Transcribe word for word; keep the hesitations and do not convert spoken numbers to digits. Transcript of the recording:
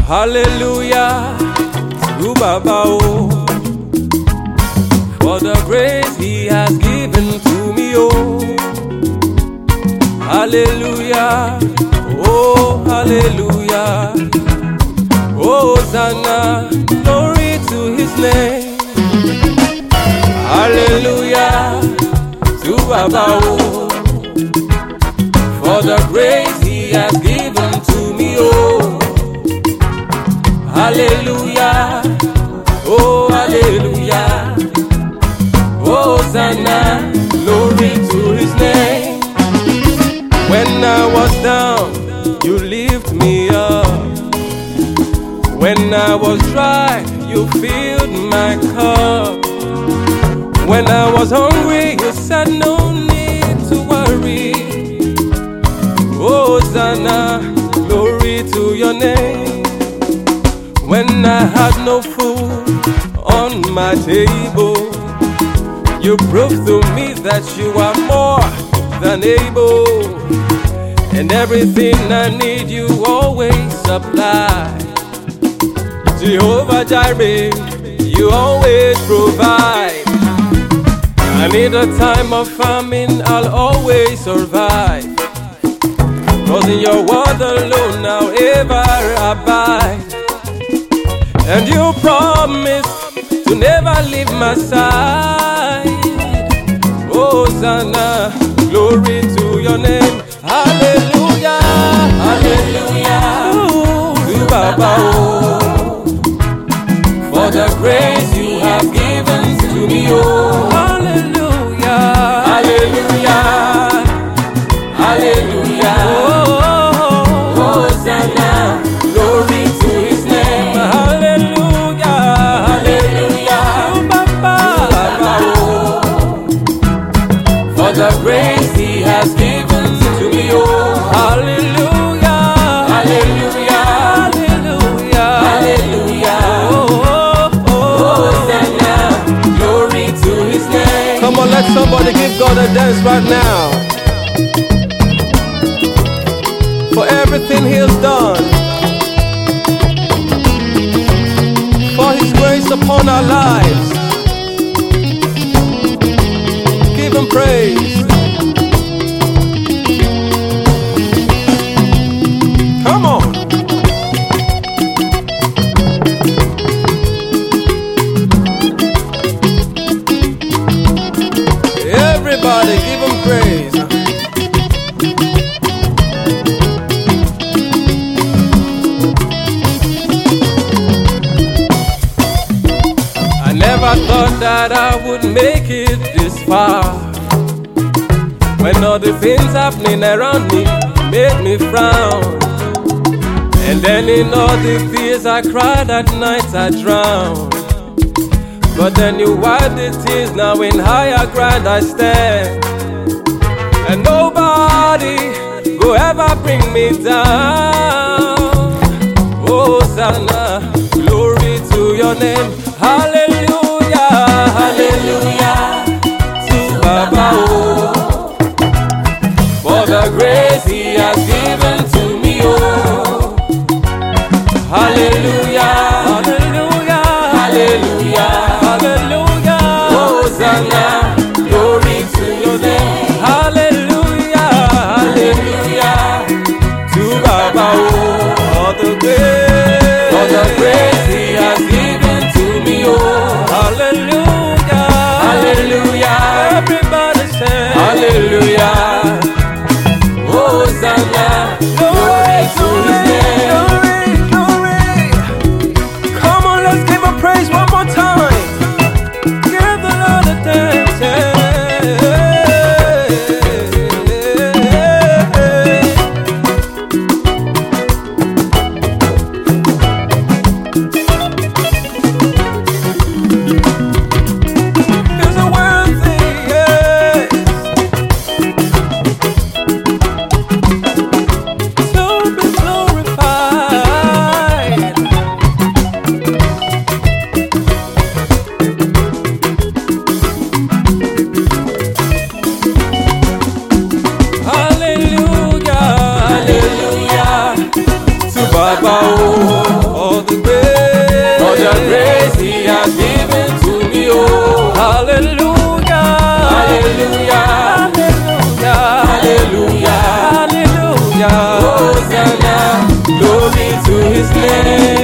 Hallelujah to Baba, oh, for the grace He has given to me, oh. Hallelujah, oh, hallelujah. Hosanna, glory to His name. Hallelujah to Baba, oh, for the grace He has given to me, oh. Hallelujah, oh, hallelujah. Hosanna, glory to His name. When I was down, You lift me up. When I was dry, You filled my cup. When I was hungry, You said no need to worry. Hosanna, glory to Your name. When I had no food on my table, You proved to me that You are more than able. And everything I need You always supply. Jehovah Jireh, You always provide. I need a time of famine, I'll always survive. Cause in Your word alone I'll ever abide. And You promise to never leave my side. Hosanna, glory to Your name. Hallelujah, hallelujah, to Baba, oh, for the grace You have given to me, oh. Hallelujah, hallelujah, hallelujah, oh, Hosanna, glory to His name. Hallelujah, hallelujah, to Baba, oh, for the grace He has given to me, oh. Hallelujah, hallelujah, hallelujah, hallelujah, oh, oh, oh. Hosanna, glory to His name. Come on, let somebody give God a dance right now for everything He has done, for His grace upon our lives. Give Him praise. Come on. Everybody give Him praise. I never thought that I would make it this far, when all the things happening around me made me frown. And then in all the tears I cried at night I drowned. But then You wiped the tears, now in higher ground I stand. And nobody go ever bring me down. Hosanna, glory to Your name. Hallelujah, hallelujah, to Baba, oh, for the grace He has given to me, oh. Hallelujah, hallelujah, hallelujah, hallelujah, Hosanna, glory to Your name. Hallelujah, hallelujah, to Baba, oh, for the grace, for the grace He has given to His name.